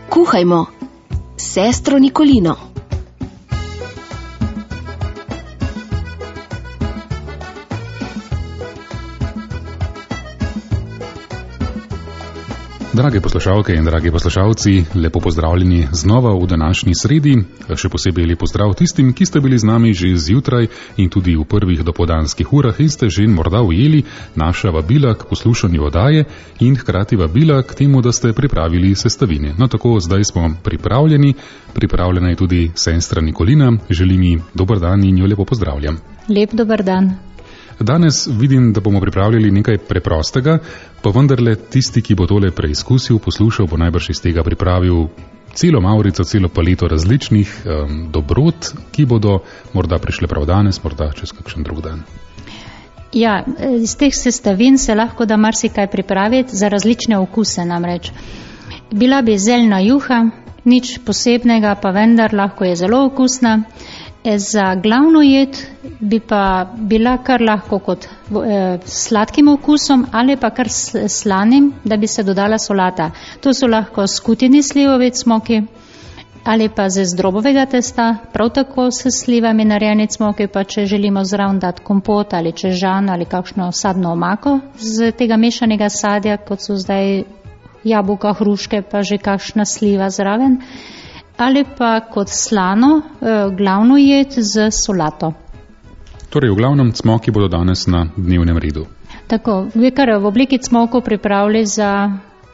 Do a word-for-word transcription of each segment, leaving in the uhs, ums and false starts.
Kuhajmo s sestro Nikolino. Drage poslušalke in dragi poslušalci, lepo pozdravljeni znova v današnji sredi. Še posebej lep pozdrav tistim, ki ste bili z nami že zjutraj in tudi v prvih dopoldanskih urah in ste že morda ujeli naša vabila k poslušanju oddaje in hkrati vabila k temu, da ste pripravili sestavine. No tako, zdaj smo pripravljeni, pripravljena je tudi sestra Nikolina. Želim ji dober dan in jo lepo pozdravljam. Lep dober dan. Danes vidim, da bomo pripravljali nekaj preprostega, pa vendarle tisti, ki bo tole preizkusil, poslušal, bo najbrž iz tega pripravil celo maurico, celo paleto različnih um, dobrot, ki bodo morda prišle prav danes, morda čez kakšen drug dan. Ja, iz teh sestavin se lahko da marsikaj pripraviti za različne okuse namreč. Bila bi zeljna juha, nič posebnega, pa vendar lahko je zelo okusna. Za glavno jed bi pa bila kar lahko kot eh, sladkim okusom ali pa kar slanim, da bi se dodala solata. To so lahko skutjeni slivovi cmoki ali pa z drobovega testa, prav tako s slivami narejeni cmoki, pa če želimo zraven dati kompot ali čežan ali kakšno sadno omako z tega mešanega sadja, kot so zdaj jabolka, hruške, pa že kakšna sliva zraven. Ali pa kot slano, eh, glavno jed z solato. Torej, v glavnem cmoki bodo danes na dnevnem redu. Tako, vi kar v obliki cmokov pripravili za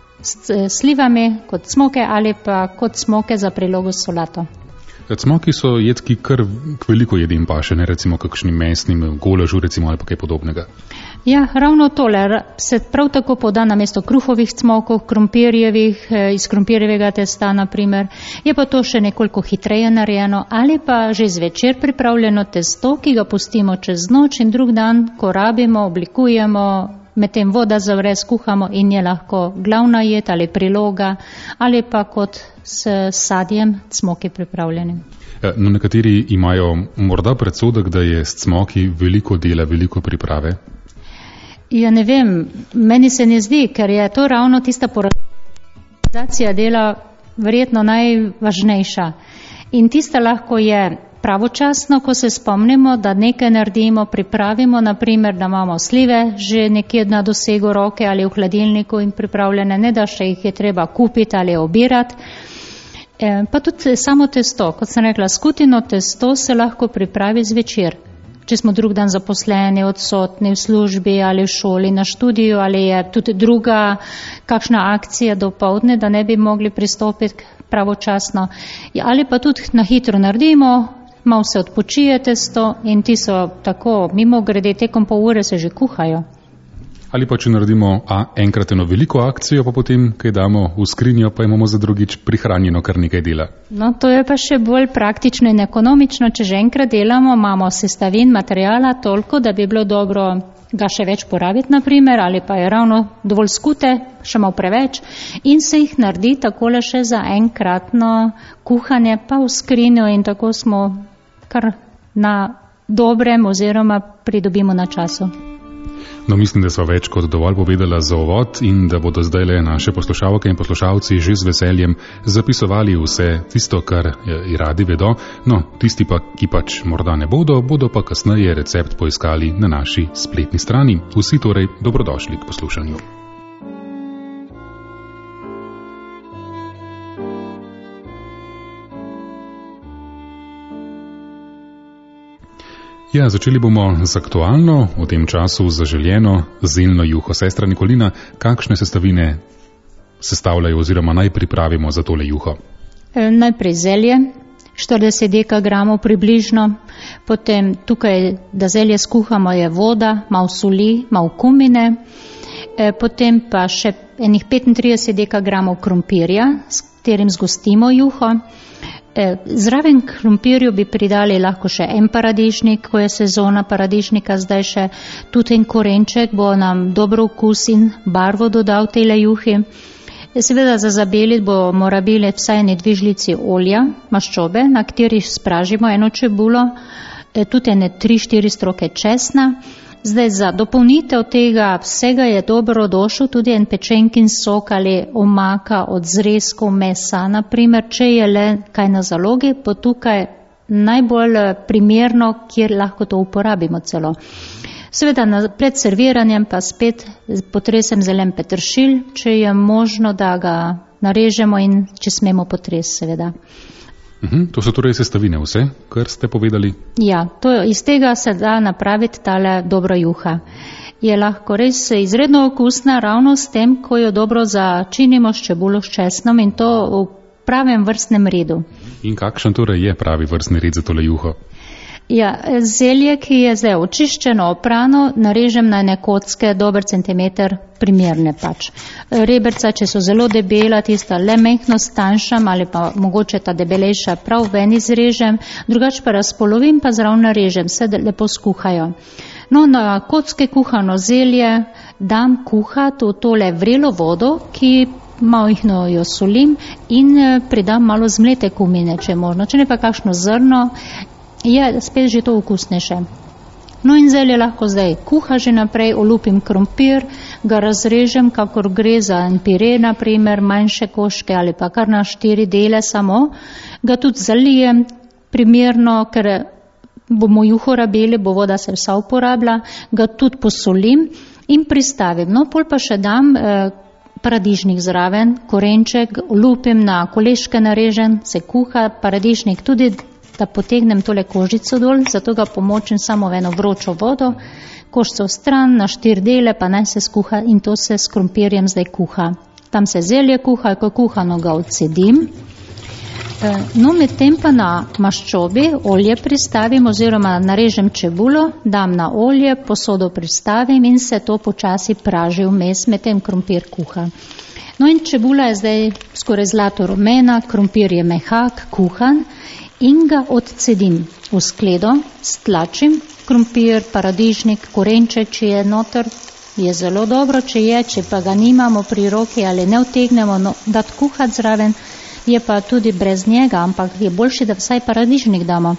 slivami kot cmoke ali pa kot cmoke za prilogo s solato. Cmoki so jed, ki kar k veliko jedem paše, ne recimo kakšnim mesnim golažu recimo ali pa kaj podobnega. Ja, ravno tole se prav tako poda na mesto kruhovih cmokov, krompirjevih, iz krompirjevega testa naprimer. Je pa to še nekoliko hitreje narejeno ali pa že zvečer pripravljeno testo, ki ga pustimo čez noč in drug dan, ko rabimo, oblikujemo, medtem voda zavre, skuhamo in je lahko glavna jed ali priloga ali pa kot s sadjem cmoki pripravljeni. No, nekateri imajo morda predsodek, da je s cmoki veliko dela, veliko priprave. Ja, ne vem, meni se ne zdi, ker je to ravno tista poradizacija dela verjetno najvažnejša. In tista lahko je pravočasno, ko se spomnimo, da nekaj naredimo, pripravimo, naprimer, da imamo slive že nekje na dosegu roke ali v hladilniku in pripravljene, ne da še jih je treba kupiti ali obirati. E, pa tudi samo testo, kot sem rekla, skutino testo se lahko pripravi zvečer. Če smo drug dan zaposleni, odsotni v službi ali v šoli, na študiju ali je tudi druga kakšna akcija do povdne, da ne bi mogli pristopiti pravočasno. Ali pa tudi na hitro naredimo, malo se odpočije testo in ti so tako mimo grede tekom pol ure se že kuhajo. Ali pa če naredimo a, enkrat eno veliko akcijo, pa potem kaj damo v skrinjo, pa imamo za drugič prihranjeno kar nekaj dela. No, to je pa še bolj praktično in ekonomično. Če že enkrat delamo, imamo sestavin materijala toliko, da bi bilo dobro ga še več porabiti, naprimer, ali pa je ravno dovolj skute, še malo preveč, in se jih naredi takole še za enkratno kuhanje, pa v skrinjo in tako smo kar na dobrem oziroma pridobimo na času. No, mislim, da sva več kot dovolj povedala za uvod in da bodo zdaj le naše poslušalke in poslušalci že z veseljem zapisovali vse tisto, kar je, radi vedo. No, tisti pa, ki pač morda ne bodo, bodo pa kasneje recept poiskali na naši spletni strani. Vsi torej dobrodošli k poslušanju. Ja, začeli bomo z aktualno, v tem času zaželjeno zeljno juho. Sestra Nikolina, kakšne sestavine sestavljajo oziroma naj pripravimo za tole juho? E, najprej zelje, štirideset dekagramov približno, potem tukaj, da zelje skuhamo, je voda, malo soli, malo kumine, e, potem pa še enih petintrideset dekagramov krompirja, s katerim zgostimo juho. Zraven krompirju bi pridali lahko še en paradižnik, ko je sezona paradižnika, zdaj še tudi en korenček, bo nam dobro okus in barvo dodal tele juhi. Seveda za zabeliti bomo rabili vsaj ene dve žlici olja, maščobe, na kateri spražimo eno čebulo, tudi ene tri, štiri stroke česna Zdaj za dopolnitev tega vsega je dobro došel tudi en pečenkin sok ali omaka od zrezkov mesa. Naprimer, če je le kaj na zalogi, bo tukaj najbolj primerno, kjer lahko to uporabimo celo. Seveda pred serviranjem pa spet potresem zelen peteršilj, če je možno, da ga narežemo in če smemo potres, seveda. Uhum, to so torej sestavine vse, kar ste povedali? Ja, to, iz tega se da napraviti tale dobra juha. Je lahko res izredno okusna ravno s tem, ko jo dobro začinimo s čebulo s česnom in to v pravem vrstnem redu. In kakšen torej je pravi vrstni red za tole juho? Ja, zelje, ki je zdaj očiščeno, oprano, narežem na ene kocke, dober centimeter, primerne pač. Reberca, če so zelo debela, tista le mehko stanjšam ali pa mogoče ta debelejša prav ven izrežem, drugače pa razpolovim pa zraven narežem, vse lepo skuhajo. No, na kocke kuhano zelje dam kuhati v tole vrelo vodo, ki malo jo solim in pridam malo zmlete kumine, če je možno, če ne pa kakšno zrno, je spet že to okusnejše. No in zelje lahko zdaj kuha že naprej, olupim krompir, ga razrežem, kakor gre za en pire, naprimer, manjše koške ali pa kar na štiri dele samo, ga tudi zalijem primerno, ker bomo juho rabili, bo voda se vsa uporablja, ga tudi posolim in pristavim. No, pol pa še dam eh, paradižnik zraven, korenček, olupim na koleške narežen, se kuha, paradižnik tudi, da potegnem tole kožico dol, zato ga pomočim samo v eno vročo vodo, koščo stran, na štiri dele, pa naj se skuha in to se s krompirjem zdaj kuha. Tam se zelje kuha, ko kuhano ga odcedim. No, med tem pa na maščobi olje pristavim oziroma narežem čebulo, dam na olje, posodo pristavim in se to počasi praži vmes, med tem krompir kuha. No in čebula je zdaj skoraj zlato rumena, krompir je mehak, kuhan, in ga odcedim v skledo, stlačim krompir, paradižnik, korenček, če je noter, je zelo dobro, če je, če pa ga nimamo pri roki ali ne utegnemo no, dati kuhati zraven, je pa tudi brez njega, ampak je boljše, da vsaj paradižnik damo.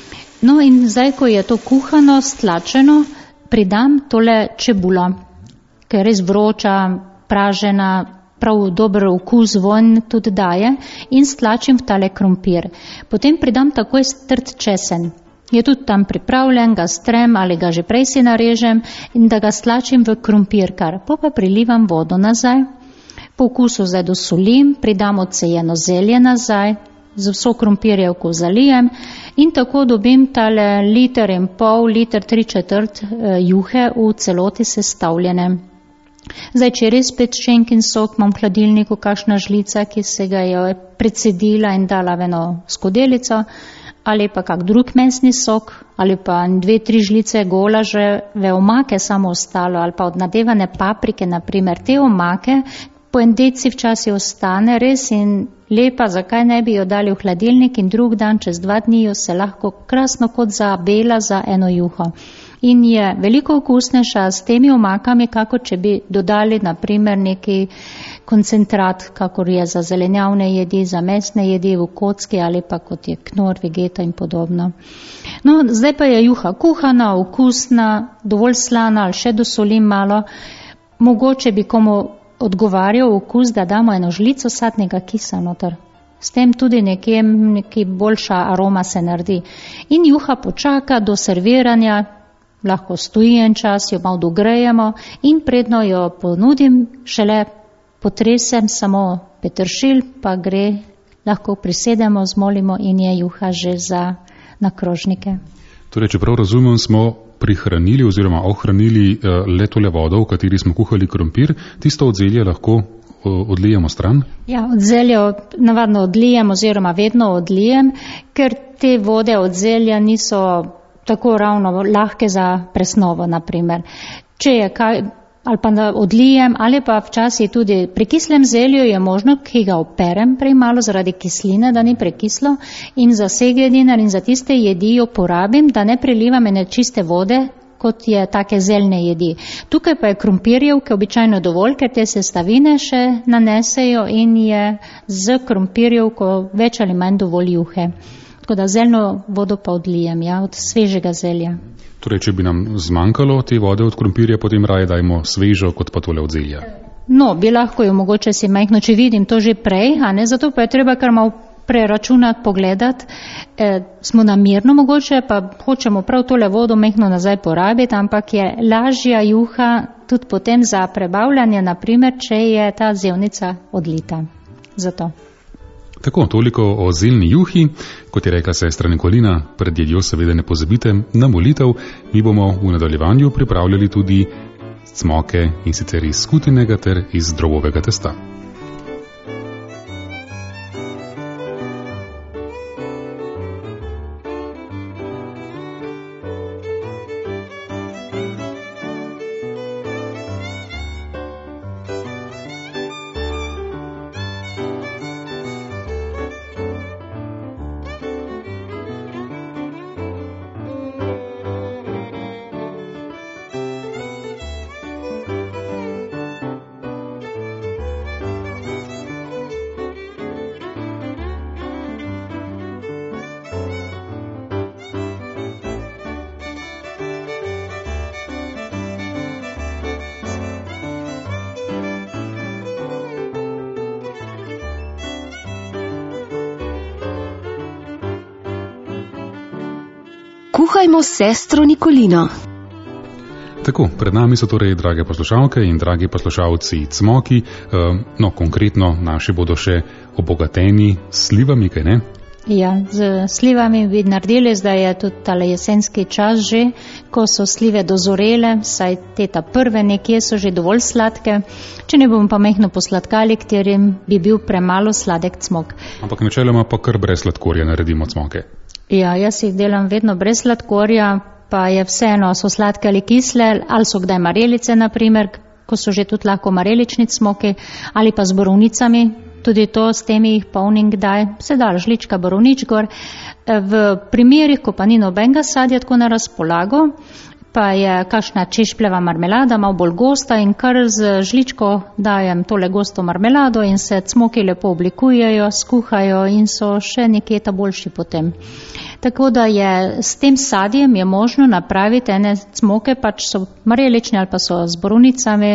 No in zdaj, ko je to kuhano, stlačeno, pridam tole čebulo, ki je res vroča, pražena, prav dober okus, vonj tudi daje in stlačim v tale krompir. Potem pridam takoj strt česen. Je tudi tam pripravljen, ga strem ali ga že prej si narežem in da ga stlačim v krompir kar. Po pa prilivam vodo nazaj, po okusu zdaj dosolim, pridam odsejeno zelje nazaj, z vso krompirjevko zalijem in tako dobim tale liter in pol, liter tri četrt juhe v celoti sestavljene. Zdaj, če je res pečenkin sok, imam v hladilniku kakšna žlica, ki se ga je precedila in dala v eno skodelico, ali pa kak drug mesni sok, ali pa dve, tri žlice golaže, omake samo ostalo, ali pa od nadevane paprike, naprimer, te omake, po en deci včasih ostane res in lepa, zakaj ne bi jo dali v hladilnik in drug dan, čez dva dni jo se lahko krasno kot za bela za eno juho. In je veliko okusnejša s temi omakami, kako če bi dodali naprimer neki koncentrat, kakor je za zelenjavne jedi, za mesne jedi v kocki ali pa kot je knor, vegeta in podobno. No, zdaj pa je juha kuhana, okusna, dovolj slana ali še dosolim malo. Mogoče bi komu odgovarjal okus, da damo eno žlico sadnega kisa noter. S tem tudi nekje, nekje boljša aroma se naredi. In juha počaka do serviranja, lahko stoji en čas, jo malo dogrejemo in predno jo ponudim, šele potresem samo peteršilj, pa gre, lahko prisedemo, zmolimo in je juha že za na krožnike. Torej, če prav razumem, smo prihranili oziroma ohranili le tole vodo, v kateri smo kuhali krompir, tisto od zelja lahko odlijemo stran? Ja, od zelja navadno odlijem oziroma vedno odlijem, ker te vode od zelja niso tako ravno lahke za presnovo, naprimer. Če je kaj, ali pa da odlijem, ali pa včasih tudi pri kislem zelju je možno, ki ga operem prej malo zaradi kisline, da ni prekislo in za segedinar in za tiste jedi jo porabim, da ne prelivam ene čiste vode, kot je take zeljne jedi. Tukaj pa je krompirjevke običajno dovolj, ker te sestavine še nanesejo in je z krompirjevko več ali manj dovolj juhe. Tako da zeljno vodo pa odlijem, ja, od svežega zelja. Torej, če bi nam zmanjkalo te vode od krompirja, potem raje dajmo svežo, kot pa tole od zelja. No, bi lahko jo mogoče si majhno, če vidim to že prej, a ne, zato pa je treba kar malo preračunati, pogledati. E, smo namirno mogoče, pa hočemo prav tole vodo majhno nazaj porabiti, ampak je lažja juha tudi potem za prebavljanje, naprimer, če je ta zevnica odlita. Zato. Tako, toliko o zeljni juhi. Kot je rekla sestra Nikolina, pred jedjo seveda ne pozabite na molitev. Mi bomo v nadaljevanju pripravljali tudi cmoke, in sicer iz skutinega ter iz drobovega testa. Kuhajmo s sestro Nikolino. Tako, pred nami so torej, drage poslušalke in dragi poslušalci, cmoki. No, konkretno naši bodo še obogateni s slivami, kaj ne? Ja, z slivami bi naredili, zdaj je tudi tale jesenski čas že, ko so slive dozorele, saj te ta prve nekje so že dovolj sladke, če ne bomo pa mehno posladkali, katerim bi bil premalo sladek cmok. Ampak načeloma pa kar brez sladkorja naredimo cmoke. Ja, jaz jih delam vedno brez sladkorja, pa je vseeno, so sladke ali kisle, ali so kdaj marelice, naprimer, ko so že tudi lahko marelični cmoki, ali pa z borovnicami, tudi to s temi jih polnim kdaj, se da žlička borovnič gor. V primerih, ko pa ni nobenega sadja tako na razpolago, pa je kakšna češpljeva marmelada, malo bolj gosta in kar z žličko dajem tole gosto marmelado in se cmoki lepo oblikujejo, skuhajo in so še nekje ta boljši potem. Tako da je s tem sadjem je možno napraviti ene cmoke, pač so marelične ali pa so z borovnicami,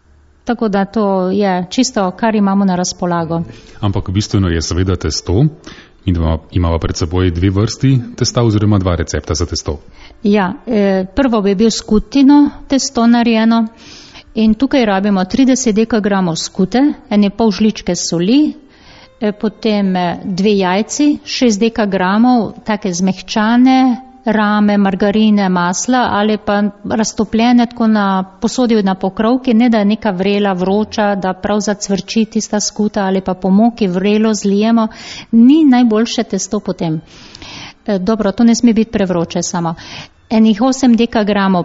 tako da to je čisto, kar imamo na razpolago. Ampak bistveno je seveda testo. In imamo pred seboj dve vrsti testa oziroma dva recepta za testo. Ja, eh, prvo bi bil skutino testo narejeno in tukaj rabimo trideset dekagramov skute, ene pol žličke soli, eh, potem eh, dve jajci, šest dekagramov take zmehčane rame, margarine, masla ali pa raztopljene tako na posodi na pokrovki, ne da je neka vrela vroča, da prav zacvrči tista skuta ali pa po moki vrelo zlijemo, ni najboljše testo potem. E, dobro, to ne sme biti prevroče samo. Enih osem dekagramov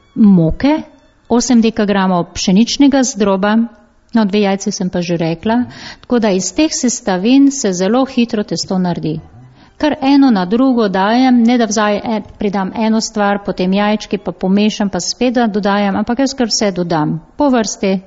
moke, osem dekagramov pšeničnega zdroba, no dve jajci sem pa že rekla, tako da iz teh sestavin se zelo hitro testo naredi. Kar eno na drugo dajem, ne da vzaj en, pridam eno stvar, potem jajčki pa pomešam, pa spet dodajam, ampak jaz kar vse dodam. Po vrsti e,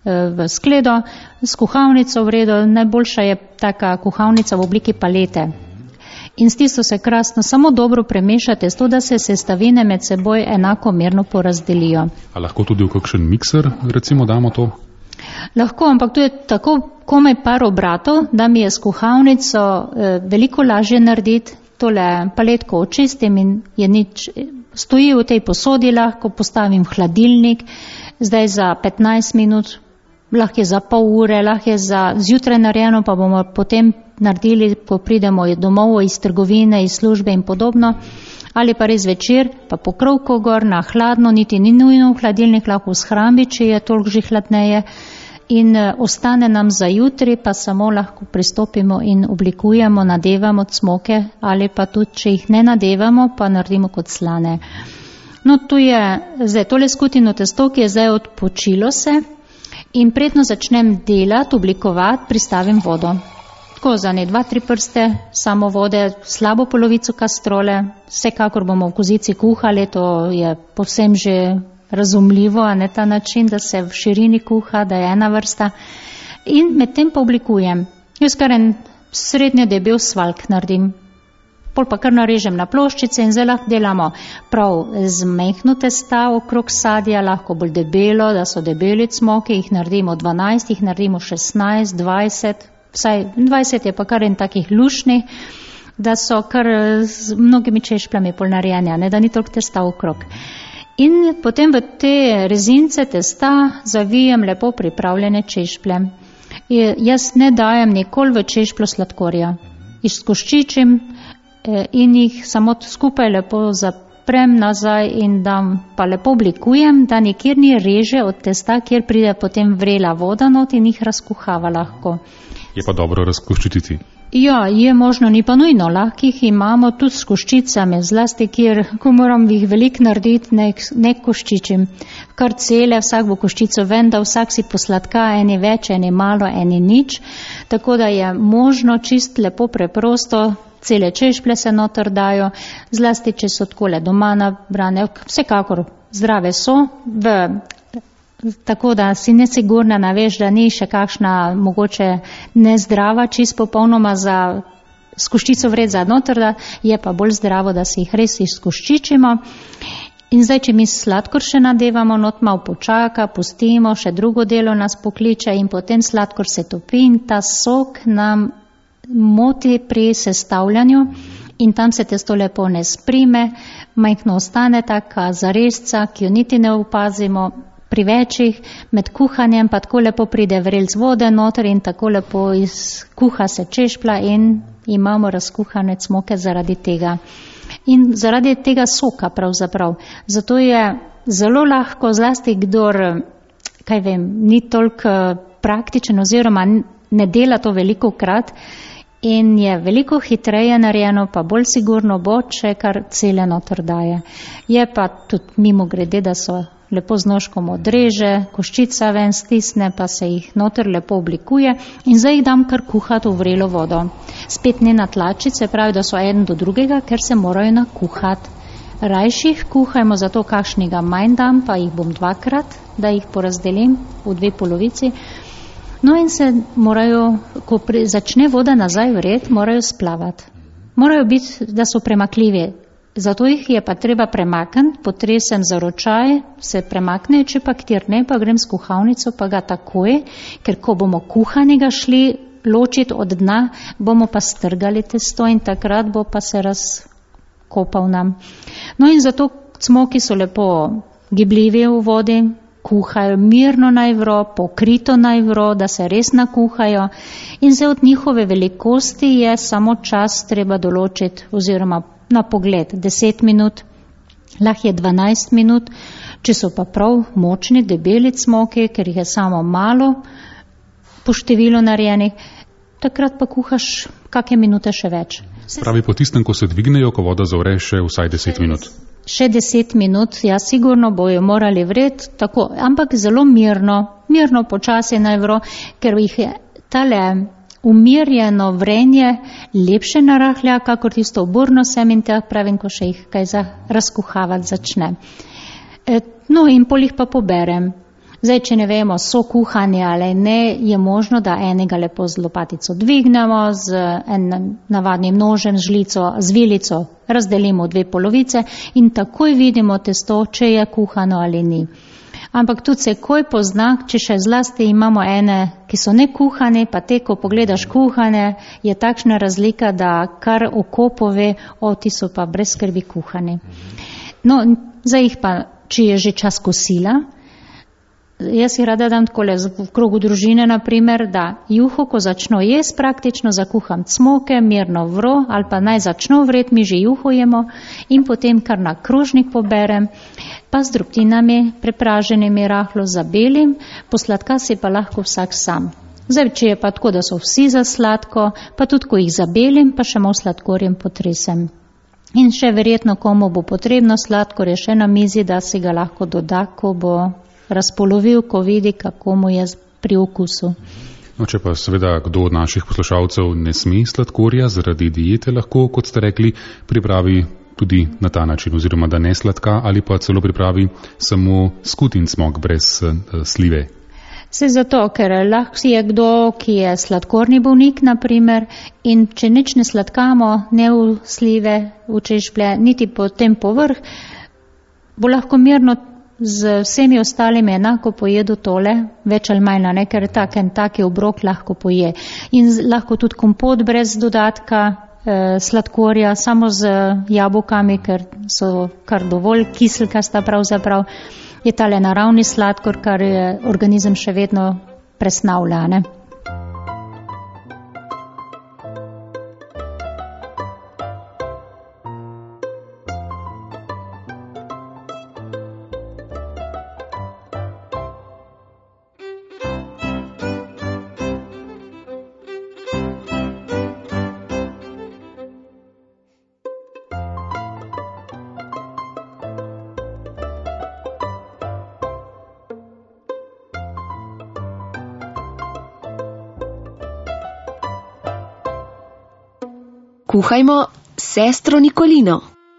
v skledo, s kuhavnico v redu, najboljša je taka kuhavnica v obliki palete. In s tisto se krasno samo dobro premešate, s to, da se sestavine med seboj enako merno porazdelijo. A lahko tudi v kakšen mikser, recimo, damo to? Lahko, ampak to je tako komaj par obratov, da mi je s kuhavnico eh, veliko lažje narediti. Tole paletko očistim in je nič, stoji v tej posodi, lahko postavim v hladilnik, zdaj za petnajst minut, lahko je za pol ure, lahko je za zjutraj narejeno, pa bomo potem naredili, ko pridemo domov iz trgovine, iz službe in podobno. Ali pa res večer, pa pokrovko gor na hladno, niti ni nujno v hladilnik, lahko v shrambi, če je toliko že hladneje. In ostane nam za jutri, pa samo lahko pristopimo in oblikujemo, nadevamo cmoke, ali pa tudi, če jih ne nadevamo, pa naredimo kot slane. No, tu je zdaj tole skutino testo, ki je zdaj odpočilo se in predno začnem delati, oblikovati, pristavim vodo. Tako za ne dva, tri prste, samo vode, slabo polovico kastrole, vsekakor bomo v kozici kuhali, to je povsem že razumljivo, a ne ta način, da se v širini kuha, da je ena vrsta. In med tem pa oblikujem. Jaz kar en srednje debel svalk naredim. pol pa kar narežem na ploščice in zdaj lahko delamo prav z mehno testa okrog sadja, lahko bolj debelo, da so debeli cmoki, jih naredimo dvanajst, jih naredimo šestnajst, dvajset, vsaj dvajset je pa kar en takih lušnih, da so kar z mnogimi češpljami pol narejanja, ne, da ni toliko testa okrog. In potem v te rezince testa zavijem lepo pripravljene češplje. Jaz ne dajem nikoli v češpljo sladkorja. Izkoščičim in jih samo skupaj lepo zaprem nazaj in dam, pa lepo oblikujem, da nikjer ni reže od testa, kjer pride potem vrela voda not in jih razkuhava lahko. Je pa dobro razkoščititi. Ja, je možno, ni pa nujno, lahko jih imamo tudi s koščicami, zlasti kjer, ko moram jih veliko narediti, ne, ne koščičim. Kar cele, vsak bo koščico ven, da vsak si posladka, eni več, eni malo, eni nič. Tako da je možno čist lepo preprosto, cele češplje se noter dajo, zlasti če so takole doma nabrane, vsekakor zdrave so, v tako da si nesigurna naveš, da ni še kakšna mogoče nezdrava, čist popolnoma za skoščico vred za noter, da je pa bolj zdravo, da si jih res izkoščičimo. In zdaj, če mi sladkor še nadevamo, not malo počaka, pustimo, še drugo delo nas pokliče in potem sladkor se topi in ta sok nam moti pri sestavljanju in tam se testo lepo ne sprime, majhno ostane taka zaresca, ki jo niti ne opazimo, pri večjih, med kuhanjem pa tako lepo pride vrelc vode noter in tako lepo izkuha se češpla in imamo razkuhane cmoke zaradi tega. In zaradi tega soka pravzaprav. Zato je zelo lahko, zlasti kdor, kaj vem, ni toliko praktičen oziroma ne dela to veliko krat in je veliko hitreje narejeno, pa bolj sigurno bo, če kar cele noter daje. Je pa tudi mimo grede, da so lepo z nožkom odreže, koščica ven stisne, pa se jih noter lepo oblikuje in zdaj jih dam kar kuhati v vrelo vodo. Spet ne na tlačice, pravi, da so en do drugega, ker se morajo nakuhati. Rajši jih kuhajmo, zato kakšnega manj dam, pa jih bom dvakrat, da jih porazdelim v dve polovici. No in se morajo, ko pri, začne voda nazaj vred, morajo splavati. Morajo biti, da so premakljivi. Zato jih je pa treba premakniti, potresem za ročaj, se premakne, če pa kjer ne, pa grem s kuhalnico, pa ga takoj, ker ko bomo kuhanega šli ločiti od dna, bomo pa strgali testo in takrat bo pa se razkopal nam. No in zato cmoki so lepo gibljivi v vodi, kuhajo mirno najvro, pokrito najvro, da se res nakuhajo in zdaj od njihove velikosti je samo čas treba določiti oziroma na pogled deset minut, lahko je dvanajst minut, če so pa prav močni, debeli cmoki, ker jih je samo malo po številu narejenih, takrat pa kuhaš kakšne minute še več. Pravi po tistem, ko se dvignejo, ko voda zavre, še vsaj deset minut. Še deset minut, ja, sigurno bojo morali vred, tako, ampak zelo mirno, mirno počasi najvro, ker jih je tale umirjeno vrenje lepše narahlja, kakor tisto oburno semen, pravim, ko še jih kaj za razkuhavati začne. E, no in pol jih pa poberem. Zdaj, če ne vemo, so kuhani ali ne, je možno, da enega lepo z lopatico dvignemo, z enim navadnim nožem, žlico, z vilico razdelimo v dve polovice in takoj vidimo testo, če je kuhano ali ni. Ampak tudi se koj pozna, če še zlasti imamo ene, ki so ne kuhane, pa te, ko pogledaš kuhane, je takšna razlika, da kar oko pove, o, ti so pa brez skrbi kuhani. No, zdaj jih pa, če je že čas kosila, jaz jih rada dam takole v krogu družine, naprimer, da juho, ko začno jes, praktično zakuham cmoke, mirno vro, ali pa naj začno vret, mi že juho jemo in potem kar na krožnik poberem, pa z drobtinami prepraženimi rahlo zabelim, posladka si pa lahko vsak sam. Zdaj, če je pa tako, da so vsi za sladko, pa tudi, ko jih zabelim, pa še malo sladkorjem potresem. In še verjetno, komu bo potrebno sladkor, je še na mizi, da si ga lahko doda, ko bo razpolovil, ko vidi, kako mu je pri okusu. No, če pa seveda kdo od naših poslušalcev ne sme sladkorja zaradi diete, lahko, kot ste rekli, pripravi tudi na ta način, oziroma da ne sladka ali pa celo pripravi samo skutin cmok brez uh, slive. Se zato, ker lahko je kdo, ki je sladkorni bolnik, naprimer, in če nič ne sladkamo, ne v slive, v češplje, niti potem povrh, bo lahko mirno z vsemi ostalimi enako pojedu tole, več ali manj, ne, ker tak en taki obrok lahko poje. In lahko tudi kompot brez dodatka eh, sladkorja, samo z jabolkami, ker so kar dovolj kiselkasta pravzaprav. Je tale naravni sladkor, kar je organizem še vedno presnavlja, ne. Kuhajmo sestro Nikolino.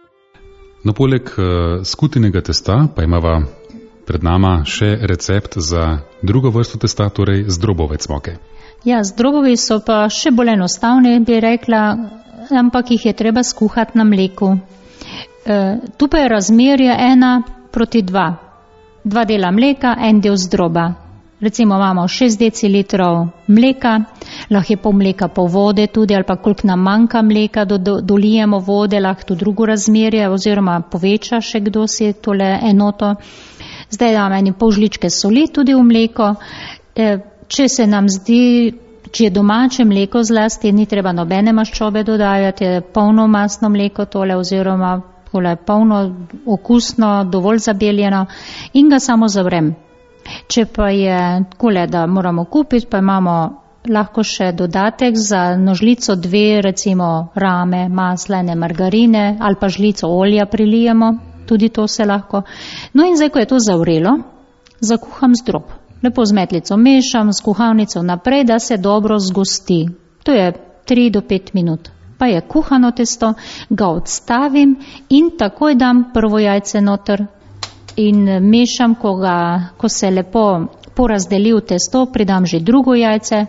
No, poleg uh, skutinega testa pa imava pred nama še recept za drugo vrsto testa, torej zdrobovec moke. Ja, zdrobovi so pa še bolj enostavni, bi rekla, ampak jih je treba skuhati na mleku. E, tu pa je razmerje ena proti dva. Dva dela mleka, en del zdroba. Recimo imamo šest decilitrov mleka, lahko je pol mleka pol vode tudi, ali pa koliko nam manjka mleka, do, do, dolijemo vode, lahko to drugo razmerje, oziroma poveča še kdo si tole enoto. Zdaj dam eni pol žličke soli tudi v mleko. E, če se nam zdi, če je domače mleko zlasti, ni treba nobene maščobe dodajati, je polno masno mleko tole, oziroma tole polno okusno, dovolj zabeljeno, in ga samo zavrem. Če pa je takole, da moramo kupiti, pa imamo lahko še dodatek za nožlico dve, recimo rame, maslene, margarine ali pa žlico olja prilijemo, tudi to se lahko. No in zdaj, ko je to zavrelo, zakuham zdrob. Lepo z metlico mešam, s kuhalnico naprej, da se dobro zgosti. To je tri do pet minut. Pa je kuhano testo, ga odstavim in takoj dam prvo jajce noter. In mešam, ko, ga, ko se lepo porazdeli v testo, pridam že drugo jajce.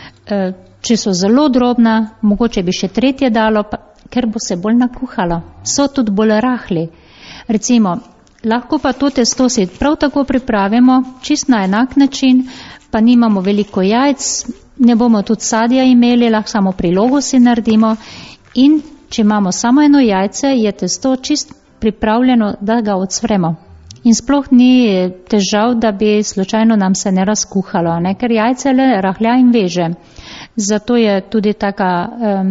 Če so zelo drobna, mogoče bi še tretje dalo, pa, ker bo se bolj nakuhalo. So tudi bolj rahli. Recimo, lahko pa to testo si prav tako pripravimo, čist na enak način, pa nimamo veliko jajc, ne bomo tudi sadja imeli, lahko samo prilogo si naredimo. In če imamo samo eno jajce, je testo čist pripravljeno, da ga odsvremo. In sploh ni težav, da bi slučajno nam se ne razkuhalo, ne? Ker jajce le rahlja in veže. Zato je tudi taka um,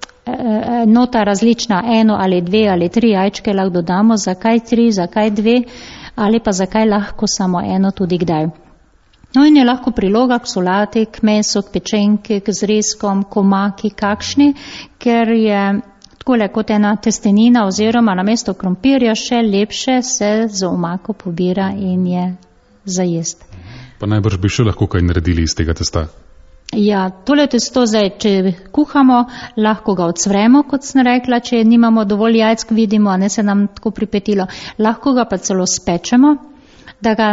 nota različna, eno ali dve ali tri jajčke lahko dodamo, zakaj tri, zakaj dve, ali pa zakaj lahko samo eno tudi kdaj. No in je lahko priloga k solati, k mesu, k pečenki, k zrezkom, komaki, kakšni, ker je takole kot ena testenina oziroma namesto krompirja še lepše se z omako pobira in je za jest. Pa najbrž bi še lahko kaj naredili iz tega testa. Ja, tole testo zdaj, če kuhamo, lahko ga odsvremo, kot sem rekla, če nimamo dovolj jajc, vidimo, a ne se nam tako pripetilo. Lahko ga pa celo spečemo, da ga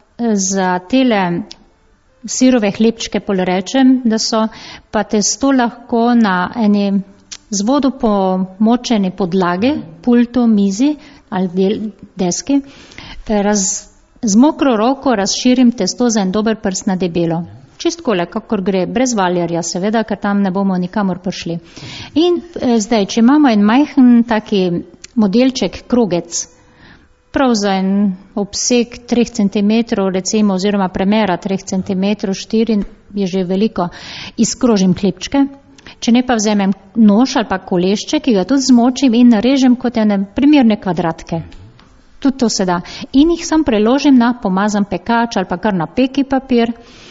za tele sirove hlebčke polrečem, da so pa testo lahko na eni z vodo pomočeni podlage, pultu, mizi ali del, deski, raz, z mokro roko razširim testo za en dober prst na debelo. Čistkole, kakor gre, brez valjarja seveda, ker tam ne bomo nikamor prišli. In eh, zdaj, če imamo en majhen taki modelček krogec, prav za en obseg treh centimetrov, recimo, oziroma premera treh centimetrov, štiri je že veliko, izkrožim hlebčke. Če ne pa vzemem nož ali pa kolešče, ki ga tudi zmočim in narežem kot ene primerne kvadratke. Tudi to se da. In jih sam preložim na pomazan pekač ali pa kar na peki papir,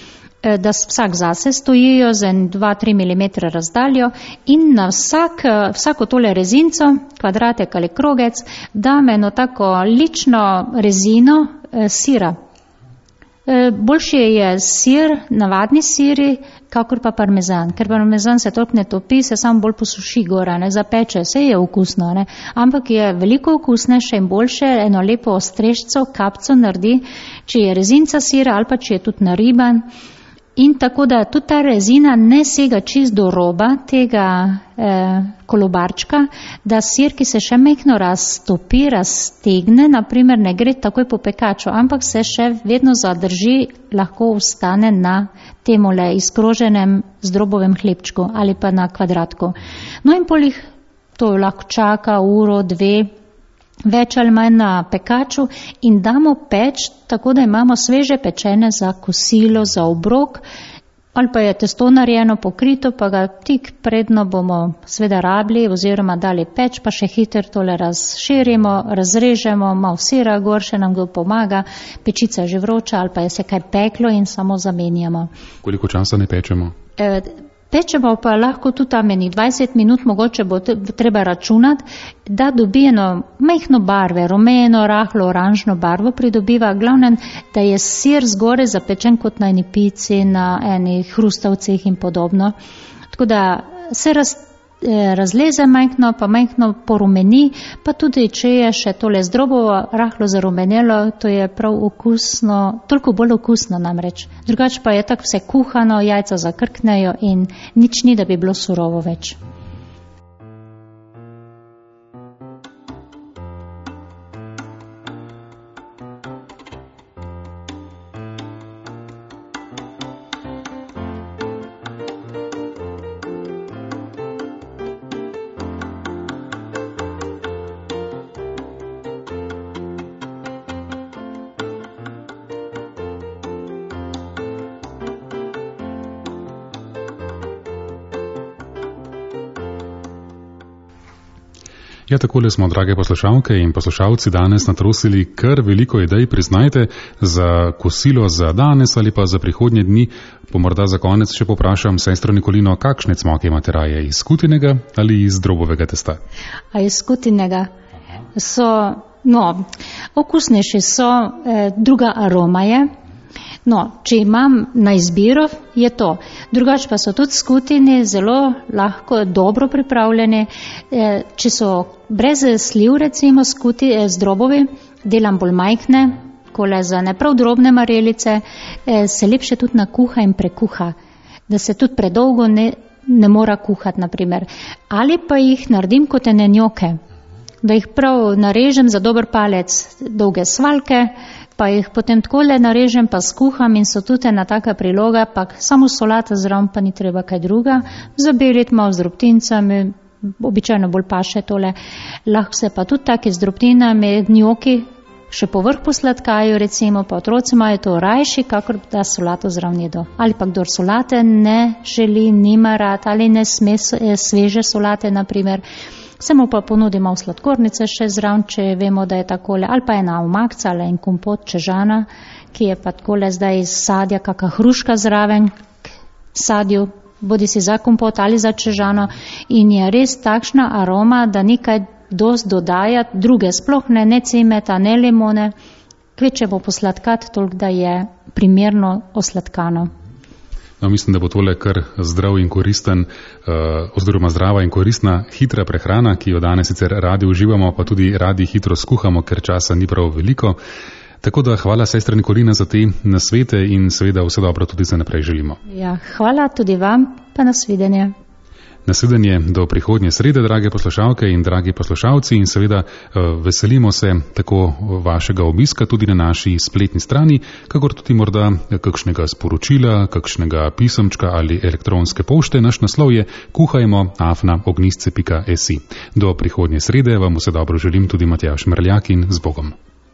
da vsak zase stojijo z en dva do tri milimetre razdaljo in na vsak, vsako tole rezinco, kvadratek ali krogec, dam eno tako lično rezino eh, sira. Boljši je sir, navadni siri, kakor pa parmezan, ker parmezan se toliko ne topi, se samo bolj posuši gora, ne, zapeče, vse je okusno, ne, ampak je veliko okusnejše in boljše, eno lepo ostreščo, kapco naredi, če je rezinca sira ali pa če je tudi nariban. In tako da tudi ta rezina ne sega čist do roba tega eh, kolobarčka, da sir, ki se še mehko raztopi, raztegne, naprimer ne gre takoj po pekaču, ampak se še vedno zadrži, lahko ostane na temole izkroženem zdrobovem hlebčku ali pa na kvadratku. No in polih to lahko čaka uro, dve, več ali manj na pekaču in damo peč, tako da imamo sveže pečene za kosilo, za obrok, ali pa je testo narejeno, pokrito, pa ga tik predno bomo sveda rabili oziroma dali peč, pa še hiter tole razširimo, razrežemo, malo sira gor, še nam ga pomaga, pečica je že vroča ali pa je se kaj peklo in samo zamenjamo. Koliko časa ne pečemo? E, Pečemo pa lahko tudi tam enih dvajset minut, mogoče bo treba računati, da dobi eno majhno barve, rumeno, rahlo, oranžno barvo pridobiva, glavnem, da je sir zgore zapečen kot na eni pici, na enih hrustavcih in podobno. Tako da se raz, razleze majhno, pa majhno porumeni, pa tudi, če je še tole zdrobovo rahlo zarumenelo, to je prav okusno, toliko bolj okusno namreč. Drugače pa je tako vse kuhano, jajca zakrknejo in nič ni, da bi bilo surovo več. Ja, takole smo, drage poslušalke in poslušalci, danes natrosili kar veliko idej, priznajte, za kosilo za danes ali pa za prihodnje dni. Pa morda za konec še poprašam sestro Nikolino, kakšne cmoke imate raje, iz skutinega ali iz drobovega testa? A iz skutinega. So, no, okusnejši so, eh, druga aroma je. No, če imam na izbiro, je to. Drugače pa so tudi skutini zelo lahko, dobro pripravljeni. E, če so brez sliv, recimo skuti e, z drobovi, delam bolj majhne, kole za neprav drobne marelice, e, se lepše tudi nakuha in prekuha, da se tudi predolgo ne, ne mora kuhati, naprimer. Ali pa jih naredim kot ene njoke, da jih prav narežem za dober palec dolge svalke, pa jih potem takole narežem, pa skuham in so tudi ena taka priloga, pa samo solata zraven, pa ni treba kaj druga, zabeliti malo z drobtincami, običajno bolj paše tole, lahko se pa tudi take z drobtinami, njoki, še povrh posladkajo, recimo, pa otroci imajo to rajši, kakor da solato zraven jedo. Ali pa kdor solate ne želi, nima rad, ali ne sme sveže solate, naprimer, samo pa ponudimo v sladkornice še zraven, če vemo, da je takole, ali pa ena omakca ali en kompot čežana, ki je pa takole zdaj iz sadja, kaka hruška zraven k sadju, bodi si za kompot ali za čežano in je res takšna aroma, da nikaj dost dodajati, druge sploh ne, ne cimeta, ne limone, kvečemo posladkati toliko, da je primerno osladkano. No, mislim, da bo tole kar zdrav in koristen, uh, oziroma zdrava in koristna, hitra prehrana, ki jo danes sicer radi uživamo, pa tudi radi hitro skuhamo, ker časa ni prav veliko. Tako da hvala sestra Nikolina za te nasvete in seveda vse dobro tudi za naprej želimo. Ja, hvala tudi vam, pa nasvidenje. Nasvidenje do prihodnje srede, drage poslušalke in dragi poslušalci, in seveda veselimo se tako vašega obiska tudi na naši spletni strani, kakor tudi morda kakšnega sporočila, kakšnega pisemčka ali elektronske pošte. Naš naslov je kuhajmo afna ognistce pika si. Do prihodnje srede vam vse dobro želim tudi Matjaž Mrljak in z Bogom.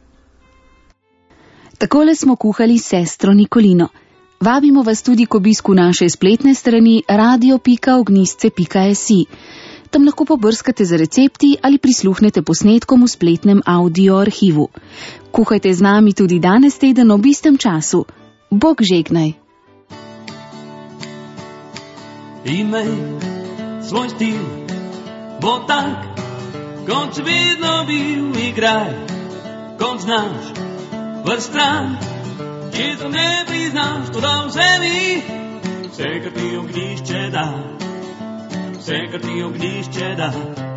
Takole smo kuhali s sestro Nikolino. Vabimo vas tudi k obisku naše spletne strani radio pika ognistce pika si. Tam lahko pobrskate za recepti ali prisluhnete posnetkom v spletnem audio arhivu. Kuhajte z nami tudi danes teden ob istem času. Bog žegnaj. Imej svoj stil, bo tak, kot si vedno bil, igraj, kot znaš, v stran. kje to ne priznaš, to da vzemi vse, kar ti ognišče da, vse, kar ti ognišče da.